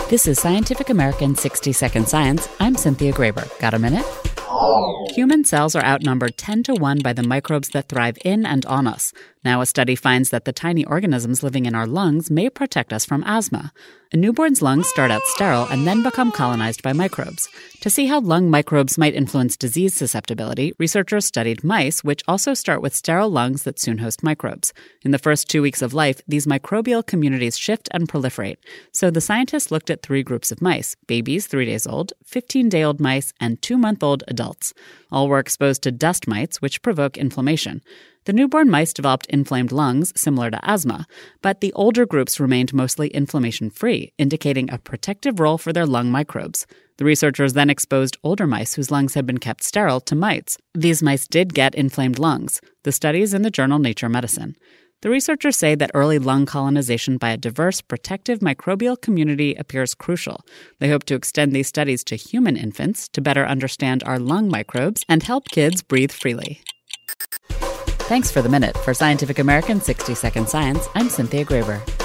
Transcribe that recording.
This is Scientific American 60-Second Science. I'm Cynthia Graber. Got a minute? Human cells are outnumbered 10 to 1 by the microbes that thrive in and on us. Now a study finds that the tiny organisms living in our lungs may protect us from asthma. A newborn's lungs start out sterile and then become colonized by microbes. To see how lung microbes might influence disease susceptibility, researchers studied mice, which also start with sterile lungs that soon host microbes. In the first 2 weeks of life, these microbial communities shift and proliferate. So the scientists looked at 3 groups of mice: babies 3 days old, 15-day-old mice, and 2-month-old adults. All were exposed to dust mites, which provoke inflammation. The newborn mice developed inflamed lungs, similar to asthma, but the older groups remained mostly inflammation-free, indicating a protective role for their lung microbes. The researchers then exposed older mice whose lungs had been kept sterile to mites. These mice did get inflamed lungs. The study is in the journal Nature Medicine. The researchers say that early lung colonization by a diverse, protective microbial community appears crucial. They hope to extend these studies to human infants to better understand our lung microbes and help kids breathe freely. Thanks for the minute. For Scientific American 60-Second Science, I'm Cynthia Graber.